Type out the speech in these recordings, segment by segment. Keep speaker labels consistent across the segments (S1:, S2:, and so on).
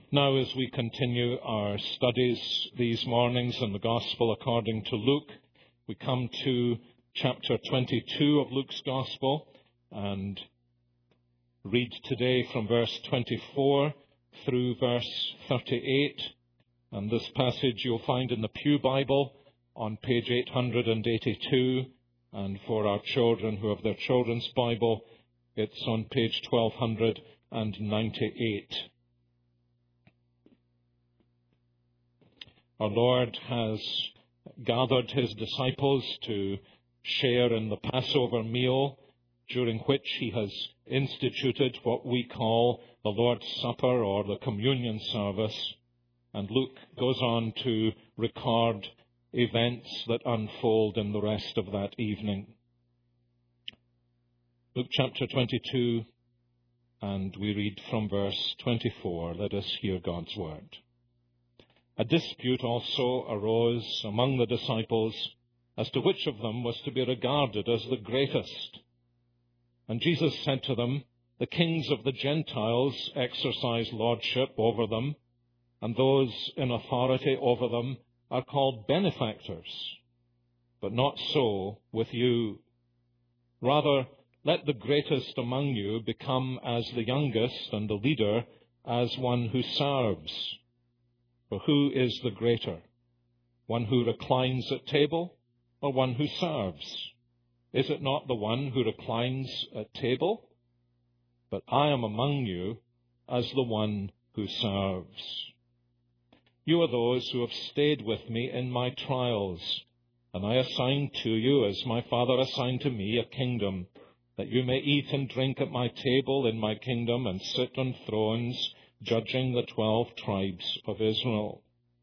S1: Now, as we continue our studies these mornings in the Gospel according to Luke, we come to chapter 22 of Luke's Gospel and read today from verse 24 through verse 38. And this passage you'll find in the Pew Bible on page 882. And for our children who have their children's Bible, it's on page 1298. Our Lord has gathered his disciples to share in the Passover meal, during which he has instituted what we call the Lord's Supper or the communion service. And Luke goes on to record events that unfold in the rest of that evening. Luke chapter 22, and we read from verse 24. Let us hear God's word. A dispute also arose among the disciples as to which of them was to be regarded as the greatest. And Jesus said to them, "The kings of the Gentiles exercise lordship over them, and those in authority over them are called benefactors. But not so with you. Rather, let the greatest among you become as the youngest, and the leader as one who serves. For who is the greater, one who reclines at table or one who serves? Is it not the one who reclines at table? But I am among you as the one who serves. You are those who have stayed with me in my trials, and I assign to you, as my Father assigned to me, a kingdom, that you may eat and drink at my table in my kingdom and sit on thrones, judging the 12 tribes of Israel.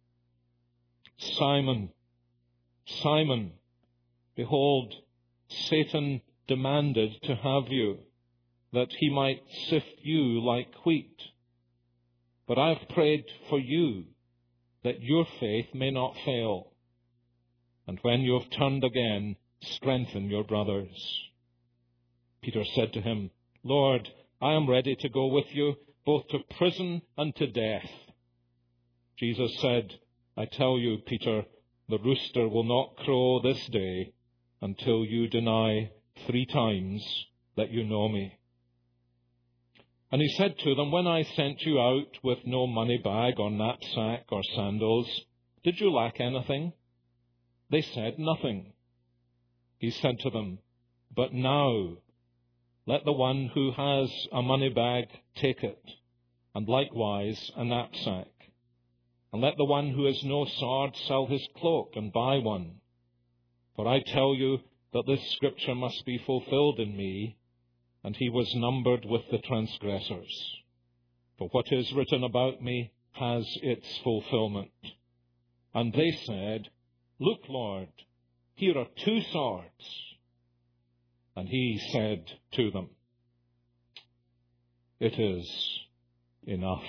S1: Simon, Simon, behold, Satan demanded to have you, that he might sift you like wheat. But I have prayed for you, that your faith may not fail. And when you have turned again, strengthen your brothers." Peter said to him, "Lord, I am ready to go with you, both to prison and to death." Jesus said, "I tell you, Peter, the rooster will not crow this day until you deny 3 times that you know me." And he said to them, "When I sent you out with no money bag or knapsack or sandals, did you lack anything?" They said, "Nothing." He said to them, "But now let the one who has a money bag take it, and likewise a knapsack. And let the one who has no sword sell his cloak and buy one. For I tell you that this scripture must be fulfilled in me." And he was numbered with the transgressors. For what is written about me has its fulfillment. And they said, "Look, Lord, here are 2 swords. And he said to them, "It is enough."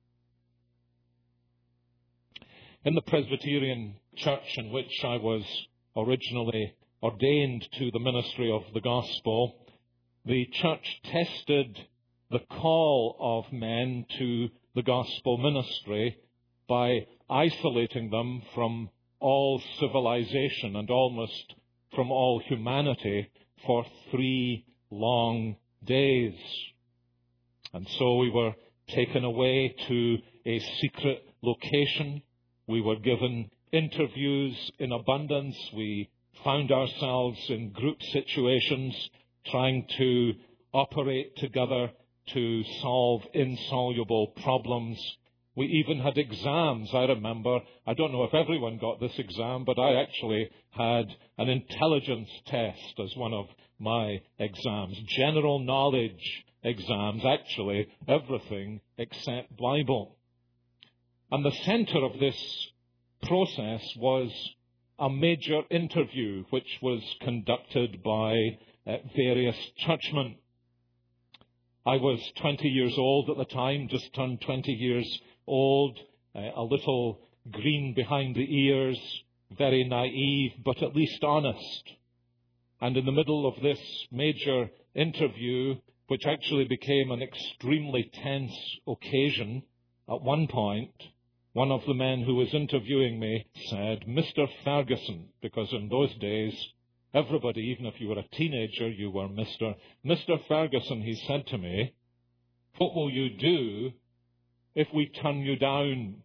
S1: In the Presbyterian church in which I was originally ordained to the ministry of the gospel, the church tested the call of men to the gospel ministry by isolating them from all civilization and almost from all humanity for 3 long days. And so we were taken away to a secret location. We were given interviews in abundance. We found ourselves in group situations trying to operate together to solve insoluble problems. We even had exams, I remember. I don't know if everyone got this exam, but I actually had an intelligence test as one of my exams. General knowledge exams, actually everything except Bible. And the center of this process was a major interview which was conducted by various churchmen. I was 20 years old at the time, just turned 20 years old, a little green behind the ears, very naive, but at least honest. And in the middle of this major interview, which actually became an extremely tense occasion, At one point, one of the men who was interviewing me said, "Mr. Ferguson," because in those days, everybody, even if you were a teenager, you were Mr. "Mr. Ferguson," he said to me, "what will you do if we turn you down?"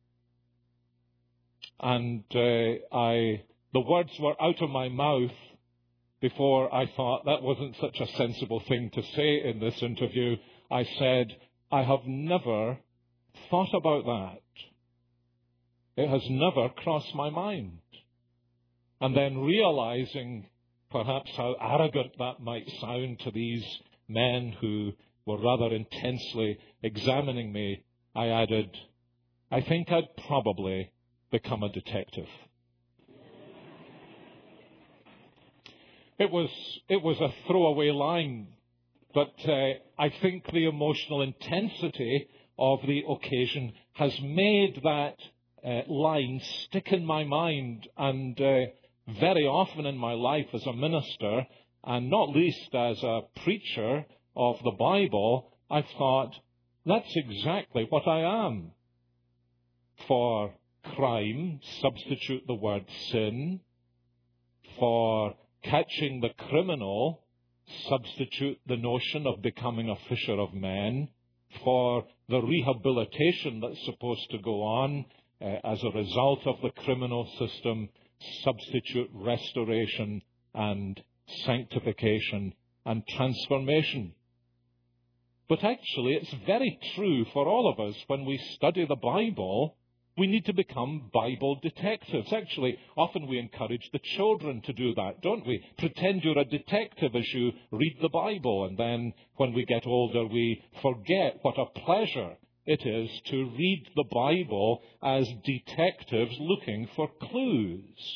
S1: And the words were out of my mouth before I thought that wasn't such a sensible thing to say in this interview. I said, "I have never thought about that. It has never crossed my mind." And then realizing perhaps how arrogant that might sound to these men who were rather intensely examining me, I added, "I think I'd probably become a detective." It was a throwaway line, but I think the emotional intensity of the occasion has made that line stick in my mind, and very often in my life as a minister, and not least as a preacher of the Bible, I've thought, that's exactly what I am. For crime, substitute the word sin. For catching the criminal, substitute the notion of becoming a fisher of men. For the rehabilitation that's supposed to go on as a result of the criminal system, substitute restoration and sanctification and transformation. But actually, it's very true for all of us when we study the Bible. We need to become Bible detectives. Actually, often we encourage the children to do that, don't we? Pretend you're a detective as you read the Bible, and then when we get older, we forget what a pleasure it is to read the Bible as detectives looking for clues.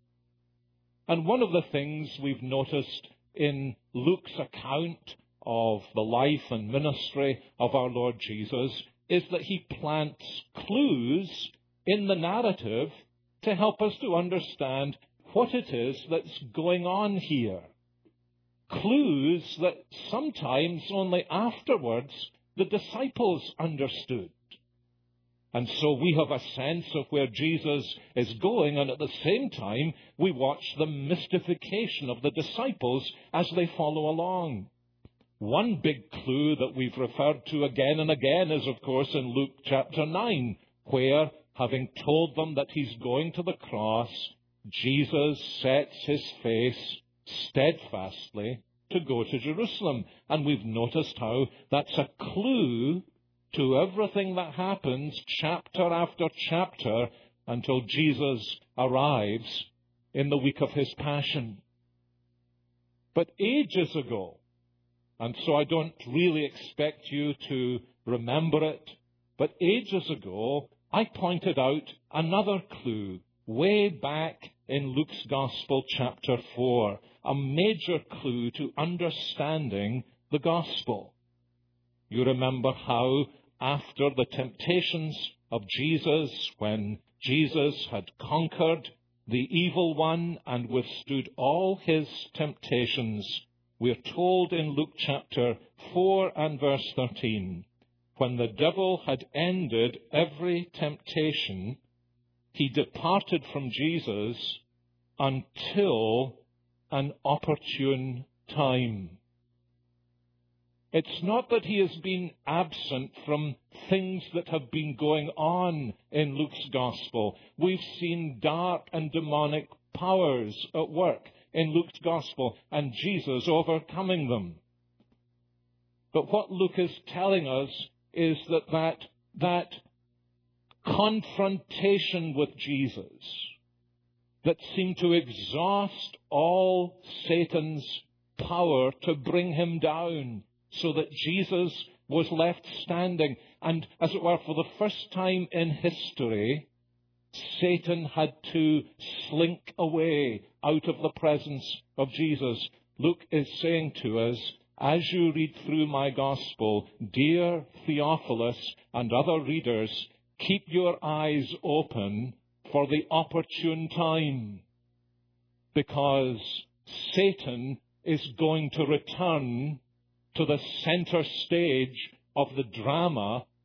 S1: And one of the things we've noticed in Luke's account of the life and ministry of our Lord Jesus is that he plants clues in the narrative to help us to understand what it is that's going on here. Clues that sometimes only afterwards the disciples understood. And so we have a sense of where Jesus is going, and at the same time we watch the mystification of the disciples as they follow along. One big clue that we've referred to again and again is, of course, in Luke chapter 9, where, having told them that he's going to the cross, Jesus sets his face steadfastly to go to Jerusalem. And we've noticed how that's a clue to everything that happens chapter after chapter until Jesus arrives in the week of his Passion. But ages ago, and so I don't really expect you to remember it, but ages ago, I pointed out another clue way back in Luke's Gospel, chapter 4, a major clue to understanding the Gospel. You remember how after the temptations of Jesus, when Jesus had conquered the evil one and withstood all his temptations, we're told in Luke chapter 4 and verse 13, when the devil had ended every temptation, he departed from Jesus until an opportune time. It's not that he has been absent from things that have been going on in Luke's Gospel. We've seen dark and demonic powers at work in Luke's Gospel, and Jesus overcoming them. But what Luke is telling us is that confrontation with Jesus that seemed to exhaust all Satan's power to bring him down, so that Jesus was left standing. And as it were, for the first time in history, Satan had to slink away out of the presence of Jesus. Luke is saying to us, as you read through my Gospel, dear Theophilus and other readers, keep your eyes open for the opportune time, because Satan is going to return to the center stage of the drama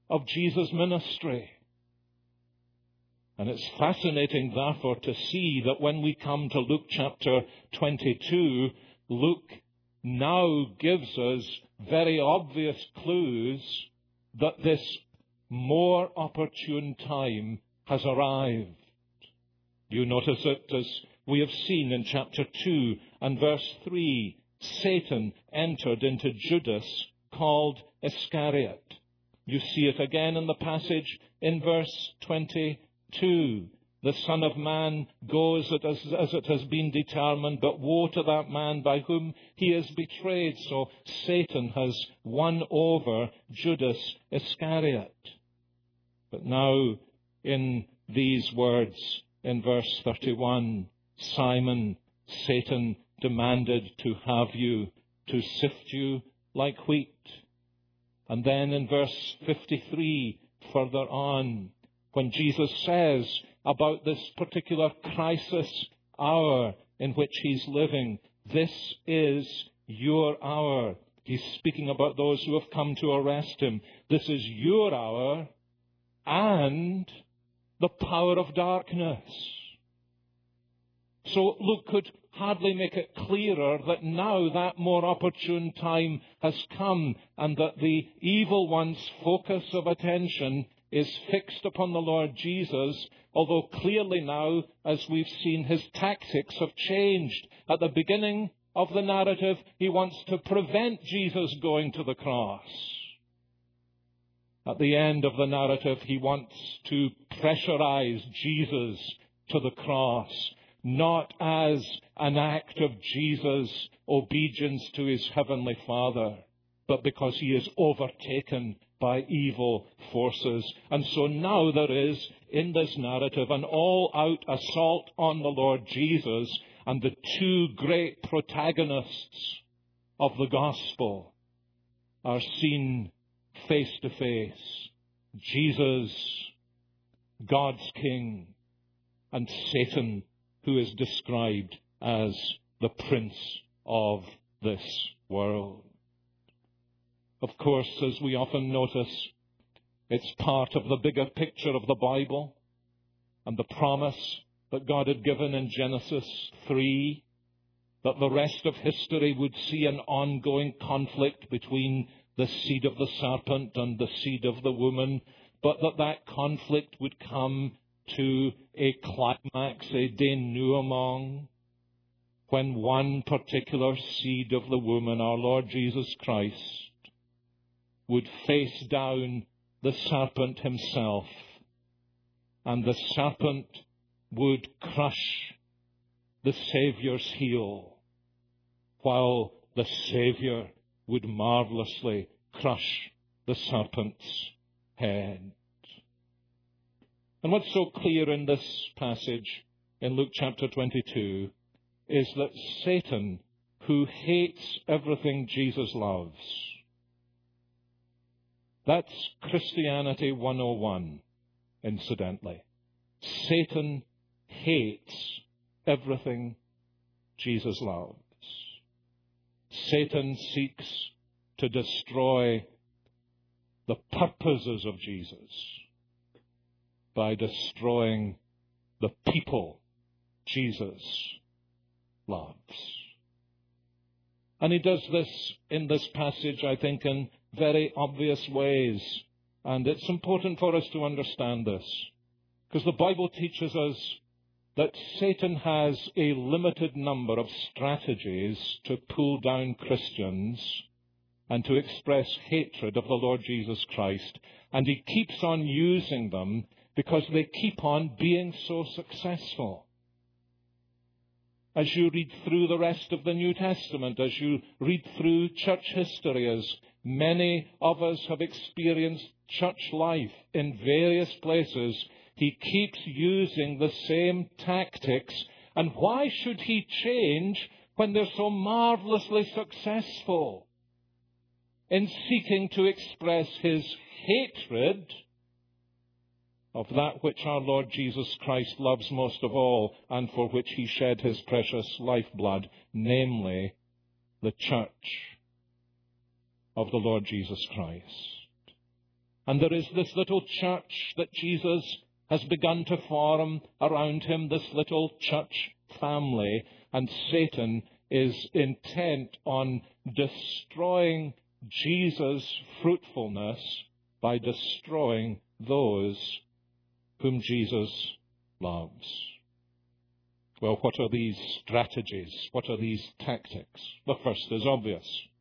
S1: of Jesus' ministry. And it's fascinating, therefore, to see that when we come to Luke chapter 22, Luke now gives us very obvious clues that this more opportune time has arrived. You notice it as we have seen in chapter 2 and verse 3. Satan entered into Judas, called Iscariot. You see it again in the passage in verse 22. The Son of Man goes as it has been determined, but woe to that man by whom he is betrayed. So Satan has won over Judas Iscariot. But now in these words, in verse 31, Simon, Satan demanded to have you, to sift you like wheat. And then in verse 53, further on, when Jesus says about this particular crisis hour in which he's living, this is your hour. He's speaking about those who have come to arrest him. This is your hour and the power of darkness. So Luke could hardly make it clearer that now that more opportune time has come and that the evil one's focus of attention is fixed upon the Lord Jesus, although clearly now, as we've seen, his tactics have changed. At the beginning of the narrative, he wants to prevent Jesus going to the cross. At the end of the narrative, he wants to pressurize Jesus to the cross, not as an act of Jesus' obedience to his heavenly Father, but because he is overtaken by evil forces. And so now there is, in this narrative, an all-out assault on the Lord Jesus, and the two great protagonists of the gospel are seen face to face. Jesus, God's King, and Satan, who is described as the prince of this world. Of course, as we often notice, it's part of the bigger picture of the Bible and the promise that God had given in Genesis 3, that the rest of history would see an ongoing conflict between the seed of the serpent and the seed of the woman, but that conflict would come to a climax, a denouement, when one particular seed of the woman, our Lord Jesus Christ, would face down the serpent himself, and the serpent would crush the Saviour's heel, while the Saviour would marvelously crush the serpent's head. And what's so clear in this passage in Luke chapter 22 is that Satan, who hates everything Jesus loves, that's Christianity 101, incidentally. Satan hates everything Jesus loves. Satan seeks to destroy the purposes of Jesus by destroying the people Jesus loves. And he does this in this passage, I think, in very obvious ways. And it's important for us to understand this, because the Bible teaches us that Satan has a limited number of strategies to pull down Christians and to express hatred of the Lord Jesus Christ. And he keeps on using them because they keep on being so successful. As you read through the rest of the New Testament, as you read through church history, as many of us have experienced church life in various places, he keeps using the same tactics. And why should he change when they're so marvelously successful in seeking to express his hatred of that which our Lord Jesus Christ loves most of all, and for which he shed his precious lifeblood, namely the church of the Lord Jesus Christ? And there is this little church that Jesus has begun to form around him, this little church family. And Satan is intent on destroying Jesus' fruitfulness by destroying those whom Jesus loves. Well, what are these strategies? What are these tactics? The first is obvious.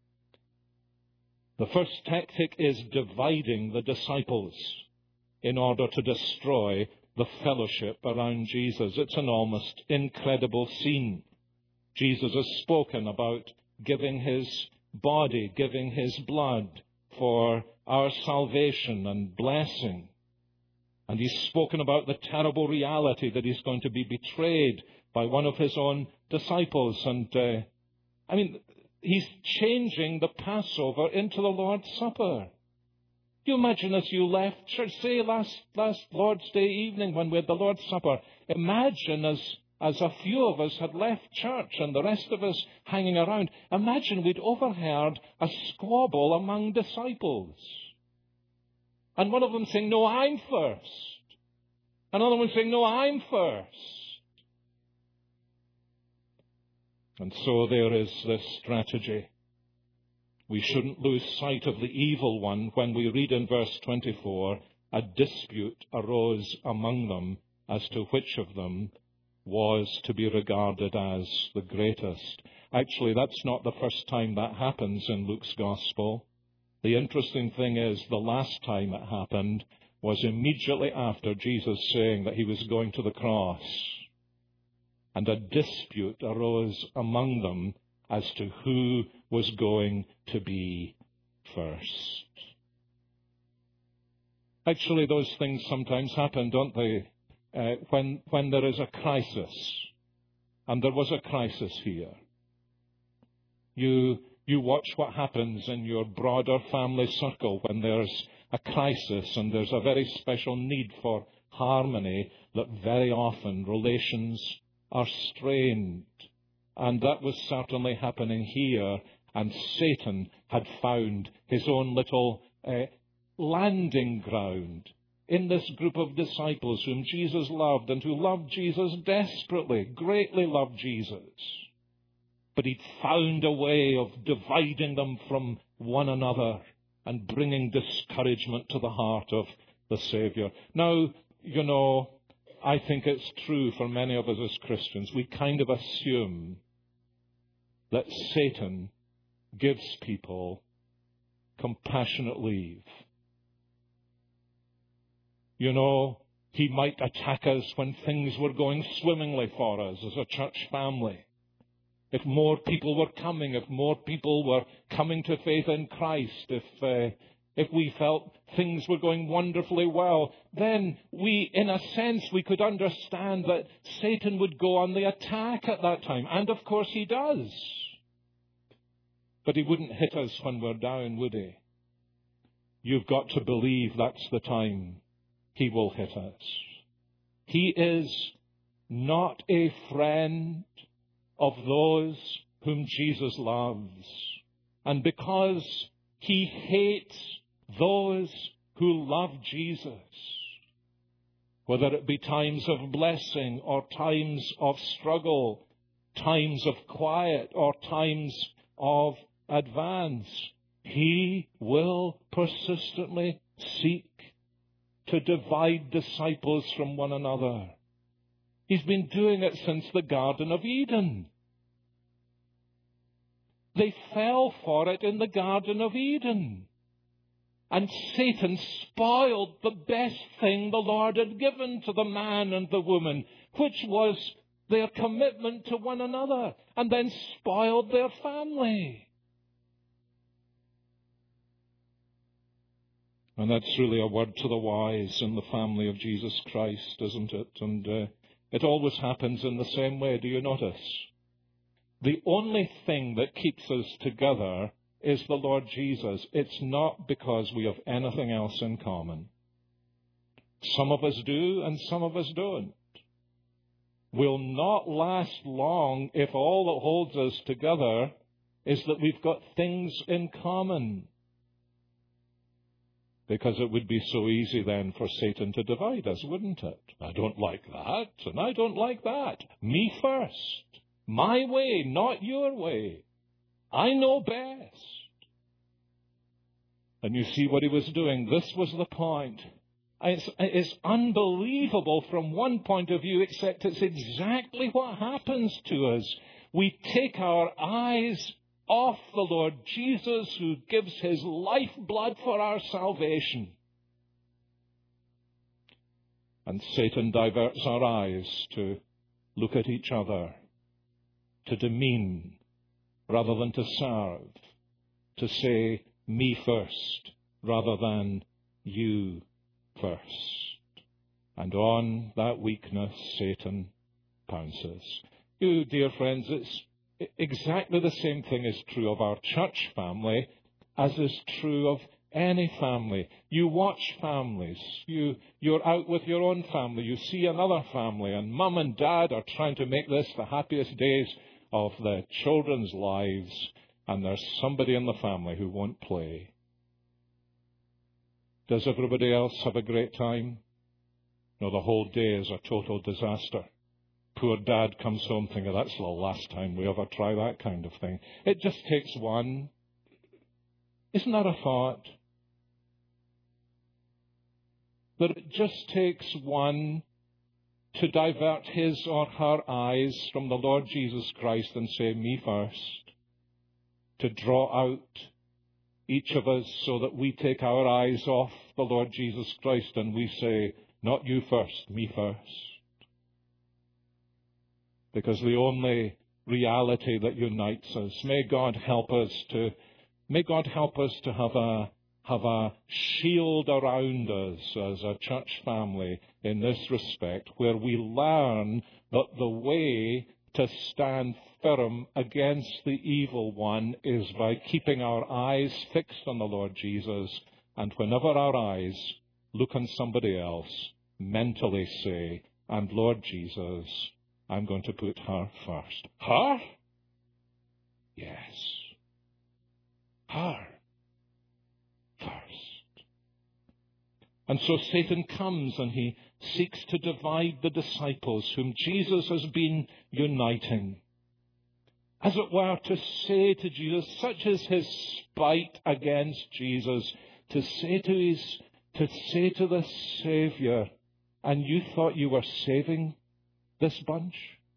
S1: The first tactic is dividing the disciples in order to destroy the fellowship around Jesus. It's an almost incredible scene. Jesus has spoken about giving his body, giving his blood for our salvation and blessing. And he's spoken about the terrible reality that he's going to be betrayed by one of his own disciples. And, he's changing the Passover into the Lord's Supper. Do you imagine as you left church, say last Lord's Day evening when we had the Lord's Supper, imagine as a few of us had left church and the rest of us hanging around, imagine we'd overheard a squabble among disciples. And one of them saying, "No, I'm first." Another one saying, "No, I'm first." And so there is this strategy. We shouldn't lose sight of the evil one when we read in verse 24, a dispute arose among them as to which of them was to be regarded as the greatest. Actually, that's not the first time that happens in Luke's Gospel. The interesting thing is, the last time it happened was immediately after Jesus saying that he was going to the cross. And a dispute arose among them as to who was going to be first. Actually, those things sometimes happen, don't they? When there is a crisis. And there was a crisis here. You watch what happens in your broader family circle when there's a crisis and there's a very special need for harmony, that very often relations are strained. And that was certainly happening here. And Satan had found his own little landing ground in this group of disciples whom Jesus loved and who loved Jesus desperately, greatly loved Jesus. But he'd found a way of dividing them from one another and bringing discouragement to the heart of the Savior. Now, I think it's true for many of us as Christians. We kind of assume that Satan gives people compassionate leave. He might attack us when things were going swimmingly for us as a church family. If more people were coming, if more people were coming to faith in Christ, if we felt things were going wonderfully well, then in a sense, we could understand that Satan would go on the attack at that time. And of course he does. But he wouldn't hit us when we're down, would he? You've got to believe that's the time he will hit us. He is not a friend of those whom Jesus loves. And because he hates those who love Jesus, whether it be times of blessing or times of struggle, times of quiet or times of advance, he will persistently seek to divide disciples from one another. He's been doing it since the Garden of Eden. They fell for it in the Garden of Eden. And Satan spoiled the best thing the Lord had given to the man and the woman, which was their commitment to one another, and then spoiled their family. And that's really a word to the wise in the family of Jesus Christ, isn't it? And it always happens in the same way, do you notice? The only thing that keeps us together is the Lord Jesus. It's not because we have anything else in common. Some of us do and some of us don't. We'll not last long if all that holds us together is that we've got things in common. Because it would be so easy then for Satan to divide us, wouldn't it? I don't like that, and I don't like that. Me first. My way, not your way. I know best. And you see what he was doing. This was the point. It's unbelievable from one point of view, except it's exactly what happens to us. We take our eyes off the Lord Jesus, who gives his lifeblood for our salvation. And Satan diverts our eyes to look at each other, to demean rather than to serve, to say, me first, rather than you first. And on that weakness, Satan pounces. You, dear friends, it's exactly the same thing is true of our church family as is true of any family. You watch families. You're out with your own family. You see another family, and mum and dad are trying to make this the happiest days of the children's lives, and there's somebody in the family who won't play. Does everybody else have a great time? No, the whole day is a total disaster. Poor dad comes home thinking, that's the last time we ever try that kind of thing. It just takes one. Isn't that a thought? That it just takes one to divert his or her eyes from the Lord Jesus Christ and say, me first. To draw out each of us so that we take our eyes off the Lord Jesus Christ and we say, not you first, me first. Because the only reality that unites us, may God help us to have a shield around us as a church family in this respect, where we learn that the way to stand firm against the evil one is by keeping our eyes fixed on the Lord Jesus, and whenever our eyes look on somebody else, mentally say, and Lord Jesus, I'm going to put her first. Her? Yes. Her. First. And so Satan comes and he seeks to divide the disciples whom Jesus has been uniting. As it were, to say to Jesus, such is his spite against Jesus, to say to the Savior, and you thought you were saving this bunch?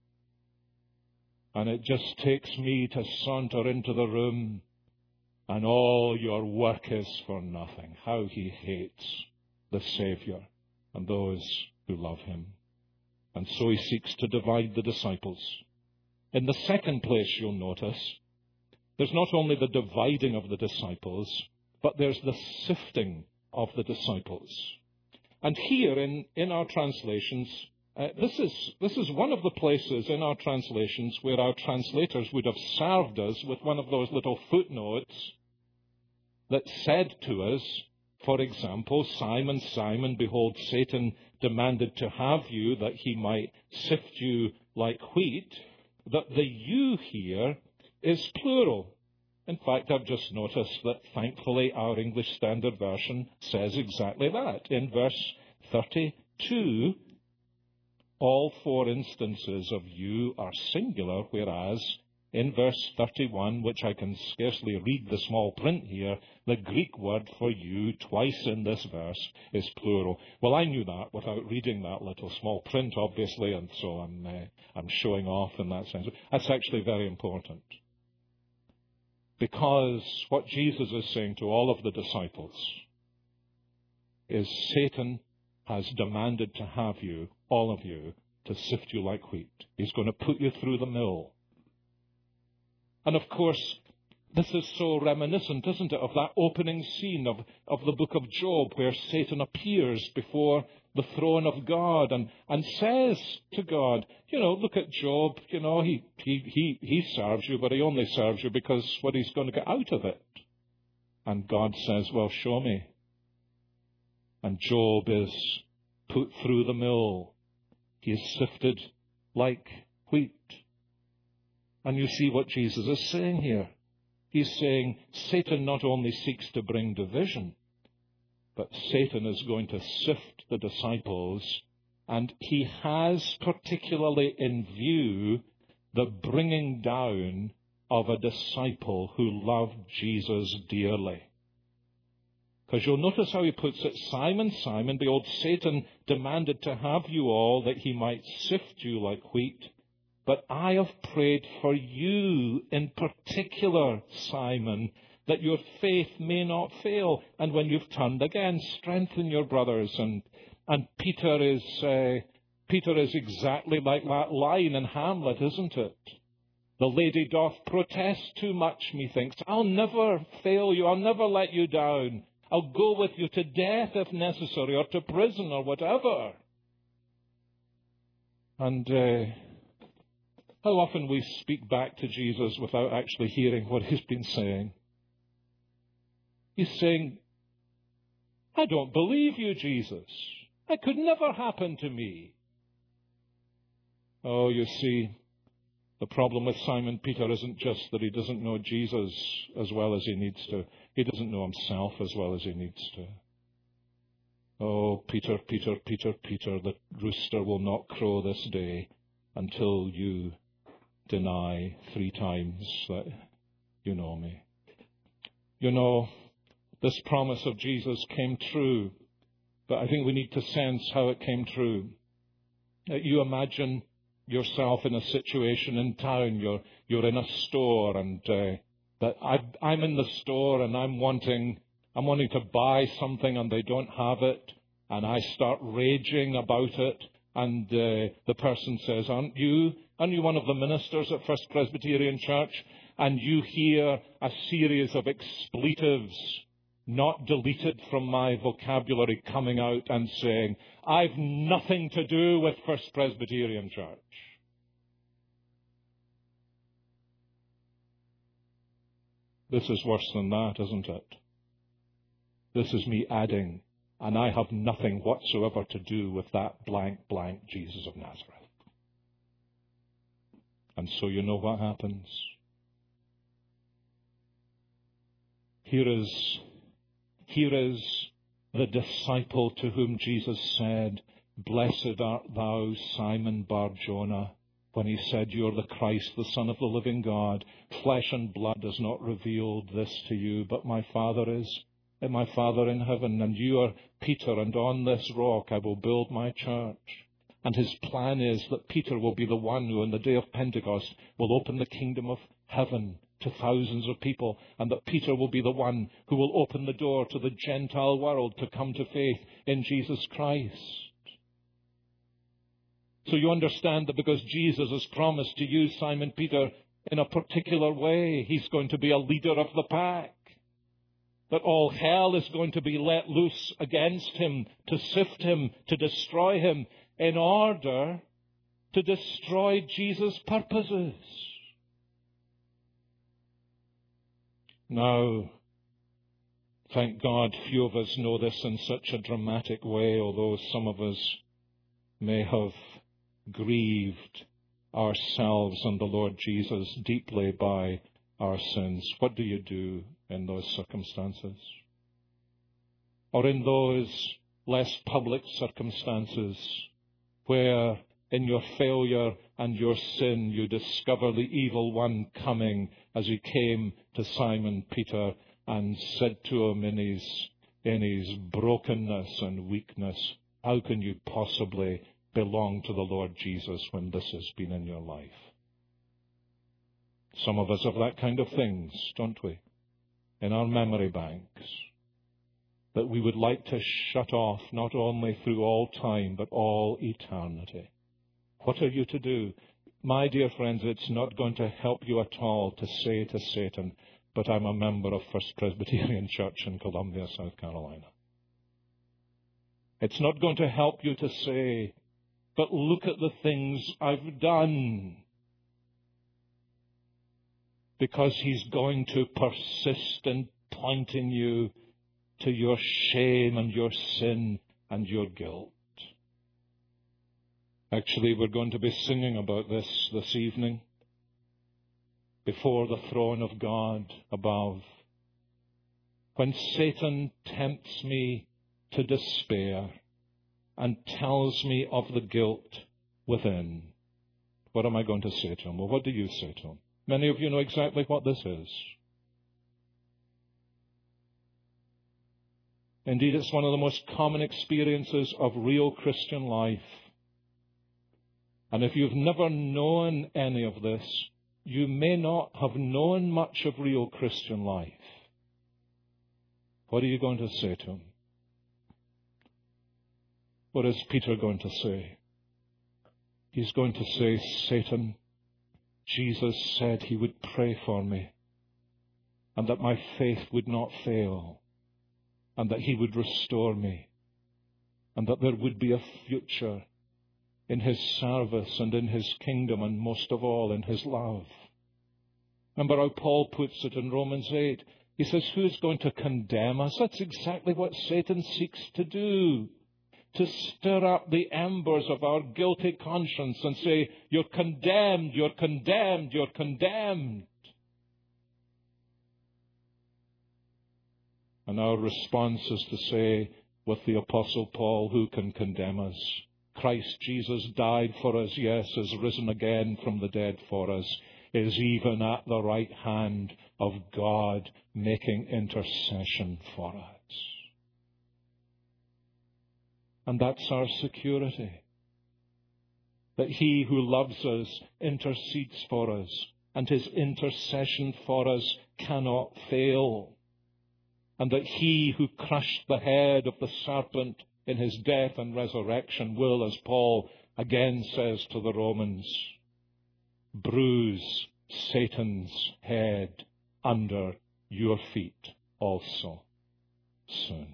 S1: And it just takes me to saunter into the room, and all your work is for nothing. How he hates the Savior and those who love him. And so he seeks to divide the disciples. In the second place, you'll notice, there's not only the dividing of the disciples, but there's the sifting of the disciples. And here in our translations, this is one of the places in our translations where our translators would have served us with one of those little footnotes that said to us, for example, Simon, Simon, behold, Satan demanded to have you that he might sift you like wheat, that the you here is plural. In fact, I've just noticed that thankfully our English Standard Version says exactly that. In verse 32, all four instances of you are singular, whereas in verse 31, which I can scarcely read the small print here, the Greek word for you twice in this verse is plural. Well, I knew that without reading that little small print, obviously, and so I'm showing off in that sense. That's actually very important. Because what Jesus is saying to all of the disciples is Satan has demanded to have you, all of you, to sift you like wheat. He's going to put you through the mill. And of course, this is so reminiscent, isn't it, of that opening scene of the book of Job, where Satan appears before the throne of God and says to God, look at Job, he serves you, but he only serves you because what he's going to get out of it. And God says, well, show me. And Job is put through the mill. He is sifted like wheat. And you see what Jesus is saying here. He's saying Satan not only seeks to bring division, But Satan is going to sift the disciples, and he has particularly in view the bringing down of a disciple who loved Jesus dearly. Because you'll notice how he puts it, Simon, Simon, behold, Satan demanded to have you all that he might sift you like wheat. But I have prayed for you in particular, Simon, that your faith may not fail. And when you've turned again, strengthen your brothers. And Peter is exactly like that line in Hamlet, isn't it? The lady doth protest too much, methinks. I'll never fail you. I'll never let you down. I'll go with you to death if necessary, or to prison, or whatever. And how often we speak back to Jesus without actually hearing what he's been saying. He's saying, I don't believe you, Jesus. That could never happen to me. Oh, you see, the problem with Simon Peter isn't just that he doesn't know Jesus as well as he needs to. He doesn't know himself as well as he needs to. Oh, Peter, Peter, Peter, Peter, the rooster will not crow this day until you deny 3 times that you know me. You know, this promise of Jesus came true, but I think we need to sense how it came true. You imagine yourself in a situation in town. You're in a store, and that I'm in the store, and I'm wanting to buy something, and they don't have it, and I start raging about it, and the person says, aren't you one of the ministers at First Presbyterian Church? And you hear a series of expletives not deleted from my vocabulary coming out and saying, I've nothing to do with First Presbyterian Church. This is worse than that, isn't it? This is me adding, and I have nothing whatsoever to do with that blank, blank Jesus of Nazareth. And so you know what happens. Here is the disciple to whom Jesus said, Blessed art thou, Simon Bar-Jonah, when he said, You're the Christ, the Son of the living God. Flesh and blood has not revealed this to you, but my Father is, and my Father in heaven. And you are Peter, and on this rock I will build my church. And his plan is that Peter will be the one who on the day of Pentecost will open the kingdom of heaven to thousands of people, and that Peter will be the one who will open the door to the Gentile world to come to faith in Jesus Christ. So you understand that because Jesus has promised to use Simon Peter in a particular way, he's going to be a leader of the pack. That all hell is going to be let loose against him, to sift him, to destroy him, in order to destroy Jesus' purposes. Now, thank God, few of us know this in such a dramatic way, although some of us may have grieved ourselves and the Lord Jesus deeply by our sins. What do you do in those circumstances? Or in those less public circumstances where in your failure and your sin you discover the evil one coming, as he came to Simon Peter and said to him in his brokenness and weakness, how can you possibly belong to the Lord Jesus when this has been in your life? Some of us have that kind of things, don't we, in our memory banks, that we would like to shut off not only through all time but all eternity. What are you to do? My dear friends, it's not going to help you at all to say to Satan, but I'm a member of First Presbyterian Church in Columbia, South Carolina. It's not going to help you to say, but look at the things I've done. Because he's going to persist in pointing you to your shame and your sin and your guilt. Actually, we're going to be singing about this evening before the throne of God above. When Satan tempts me to despair and tells me of the guilt within, what am I going to say to him? Well, what do you say to him? Many of you know exactly what this is. Indeed, it's one of the most common experiences of real Christian life. And if you've never known any of this, you may not have known much of real Christian life. What are you going to say to him? What is Peter going to say? He's going to say, Satan, Jesus said he would pray for me, and that my faith would not fail, and that he would restore me, and that there would be a future in his service and in his kingdom, and most of all in his love. Remember how Paul puts it in Romans 8. He says, who's going to condemn us? That's exactly what Satan seeks to do. To stir up the embers of our guilty conscience and say, you're condemned, you're condemned, you're condemned. And our response is to say, with the Apostle Paul, who can condemn us? Christ Jesus died for us, yes, is risen again from the dead for us, is even at the right hand of God making intercession for us. And that's our security, that he who loves us intercedes for us, and his intercession for us cannot fail. And that he who crushed the head of the serpent in his death and resurrection will, as Paul again says to the Romans, bruise Satan's head under your feet also soon.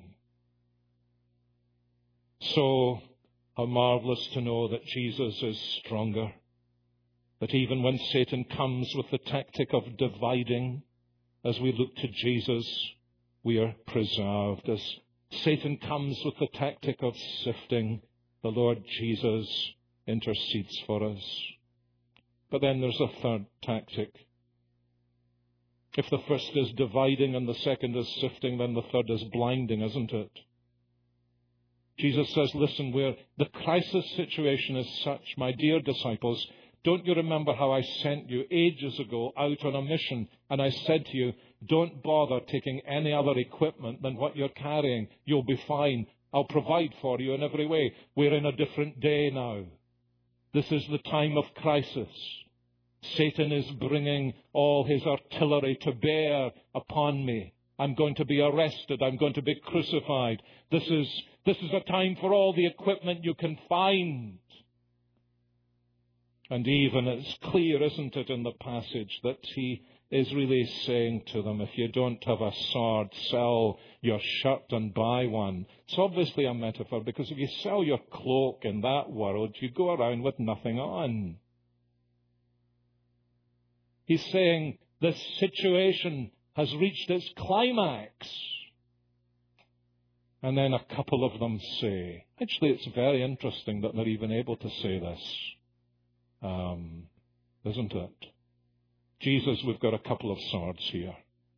S1: So, how marvelous to know that Jesus is stronger. That even when Satan comes with the tactic of dividing, as we look to Jesus, we are preserved. As Satan comes with the tactic of sifting, the Lord Jesus intercedes for us. But then there's a third tactic. If the first is dividing and the second is sifting, then the third is blinding, isn't it? Jesus says, listen, where the crisis situation is such, my dear disciples, don't you remember how I sent you ages ago out on a mission, and I said to you, don't bother taking any other equipment than what you're carrying. You'll be fine. I'll provide for you in every way. We're in a different day now. This is the time of crisis. Satan is bringing all his artillery to bear upon me. I'm going to be arrested. I'm going to be crucified. This is a time for all the equipment you can find. And even it's clear, isn't it, in the passage that he is really saying to them, if you don't have a sword, sell your shirt and buy one. It's obviously a metaphor, because if you sell your cloak in that world, you go around with nothing on. He's saying this situation has reached its climax. And then a couple of them say, actually it's very interesting that they're even able to say this, isn't it? Jesus, we've got a couple of swords here.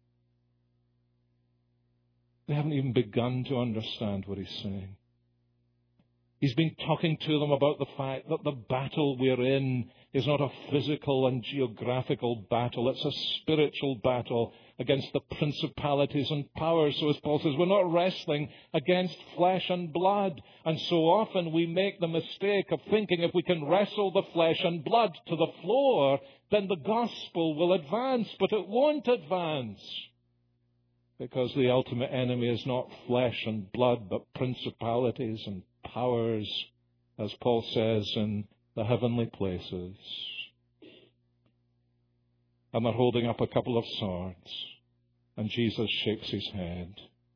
S1: They haven't even begun to understand what he's saying. He's been talking to them about the fact that the battle we're in is not a physical and geographical battle. It's a spiritual battle against the principalities and powers. So as Paul says, we're not wrestling against flesh and blood. And so often we make the mistake of thinking if we can wrestle the flesh and blood to the floor, then the gospel will advance. But it won't advance. Because the ultimate enemy is not flesh and blood, but principalities and powers, as Paul says, in the heavenly places. And they're holding up a couple of swords, and Jesus shakes his head.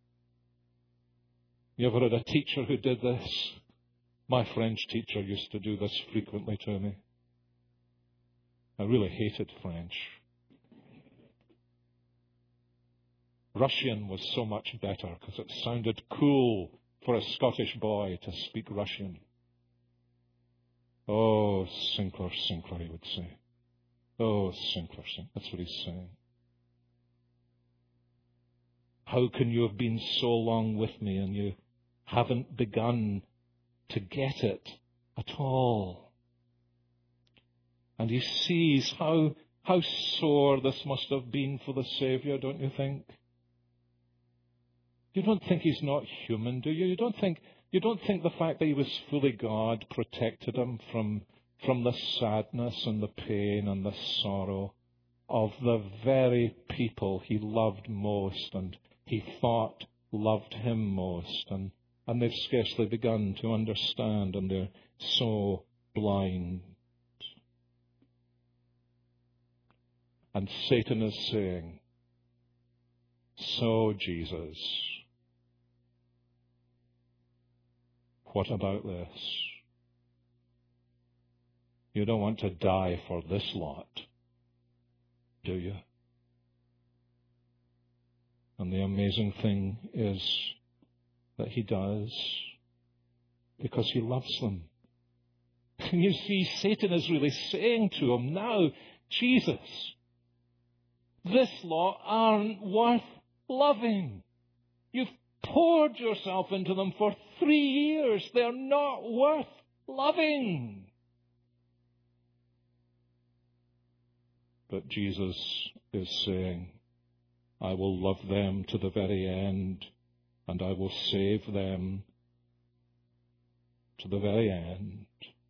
S1: You ever had a teacher who did this? My French teacher used to do this frequently to me. I really hated French. Russian was so much better because it sounded cool for a Scottish boy to speak Russian. Oh, Sinclair, Sinclair, he would say. Oh, Sinclair, Sinclair. That's what he's saying. How can you have been so long with me and you haven't begun to get it at all. And he sees how sore this must have been for the Savior, don't you think? You don't think he's not human, do you? You don't think the fact that he was fully God protected him from the sadness and the pain and the sorrow of the very people he loved most and he thought loved him most, and they've scarcely begun to understand, and they're so blind. And Satan is saying, so Jesus, what about this? You don't want to die for this lot, do you? And the amazing thing is that he does, because he loves them. And you see, Satan is really saying to him, now, Jesus, this lot aren't worth loving. You've poured yourself into them for 3 years. They're not worth loving. But Jesus is saying, I will love them to the very end, and I will save them to the very end.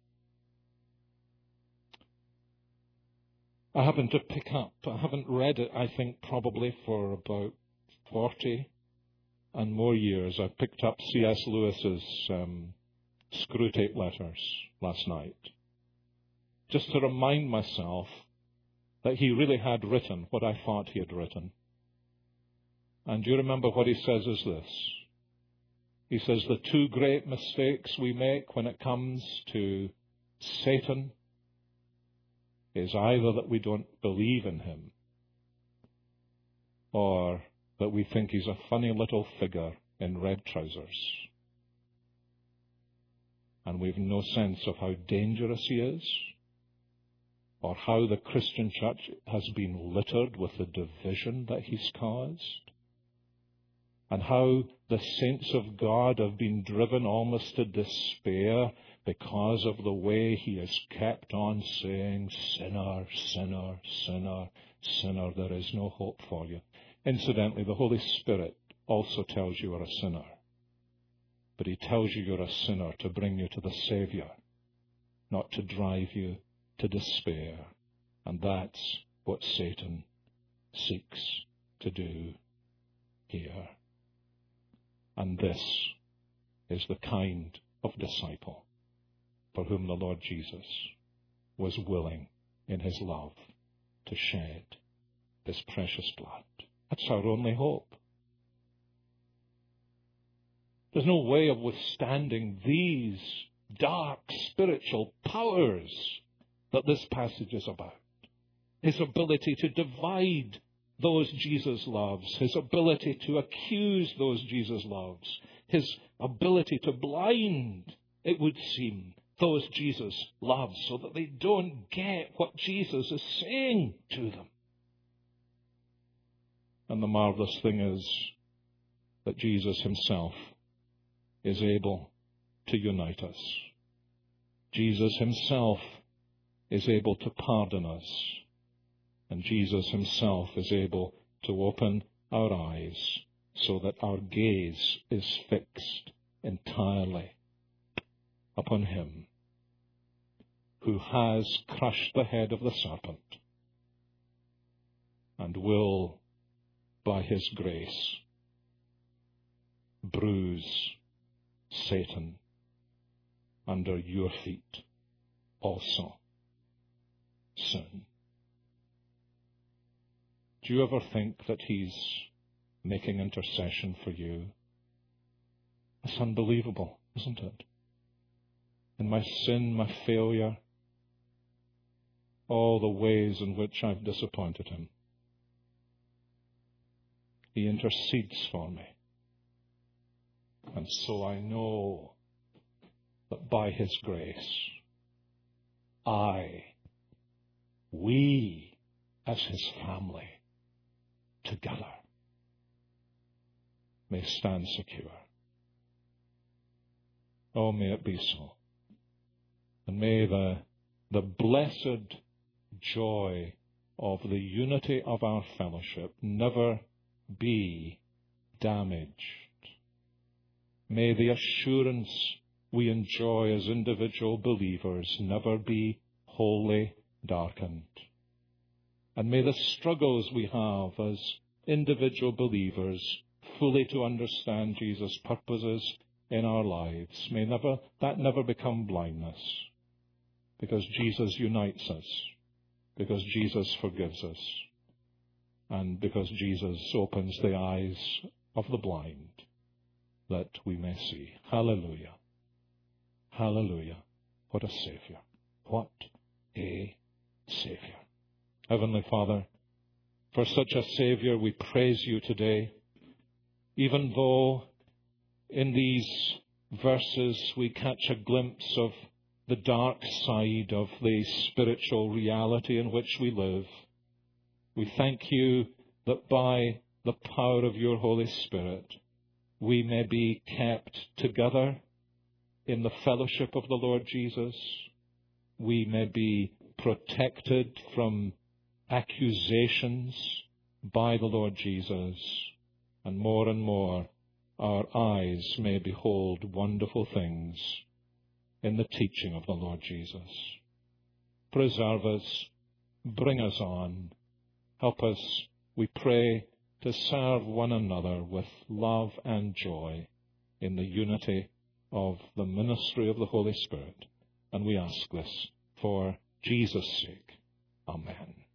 S1: I happened to pick up, I haven't read it, I think, probably for about 40 and more years. I picked up C.S. Lewis's Screwtape Letters last night, just to remind myself that he really had written what I thought he had written. And do you remember what he says is this? He says the two great mistakes we make when it comes to Satan is either that we don't believe in him, or that we think he's a funny little figure in red trousers. And we've no sense of how dangerous he is, or how the Christian church has been littered with the division that he's caused, and how the saints of God have been driven almost to despair because of the way he has kept on saying, sinner, sinner, sinner, sinner, there is no hope for you. Incidentally, the Holy Spirit also tells you you're a sinner. But he tells you you're a sinner to bring you to the Savior, not to drive you to despair. And that's what Satan seeks to do here. And this is the kind of disciple for whom the Lord Jesus was willing in his love to shed his precious blood. That's our only hope. There's no way of withstanding these dark spiritual powers that this passage is about. His ability to divide those Jesus loves, his ability to accuse those Jesus loves, his ability to blind, it would seem, those Jesus loves so that they don't get what Jesus is saying to them. And the marvelous thing is that Jesus himself is able to unite us. Jesus himself is able to pardon us. And Jesus himself is able to open our eyes so that our gaze is fixed entirely upon him who has crushed the head of the serpent and will, by his grace, bruise Satan under your feet also soon. Do you ever think that he's making intercession for you? It's unbelievable, isn't it? In my sin, my failure, all the ways in which I've disappointed him, he intercedes for me. And so I know that by his grace, we, as his family, together may stand secure. Oh, may it be so. And may the blessed joy of the unity of our fellowship never be damaged. May the assurance we enjoy as individual believers never be wholly darkened. And may the struggles we have as individual believers fully to understand Jesus' purposes in our lives, may that never become blindness, because Jesus unites us, because Jesus forgives us, and because Jesus opens the eyes of the blind that we may see. Hallelujah. Hallelujah. What a Savior. What a Savior. Heavenly Father, for such a Savior we praise you today, even though in these verses we catch a glimpse of the dark side of the spiritual reality in which we live. We thank you that by the power of your Holy Spirit we may be kept together in the fellowship of the Lord Jesus. We may be protected from accusations by the Lord Jesus. And more, our eyes may behold wonderful things in the teaching of the Lord Jesus. Preserve us, bring us on, help us, we pray, to serve one another with love and joy in the unity of the ministry of the Holy Spirit. And we ask this for Jesus' sake. Amen.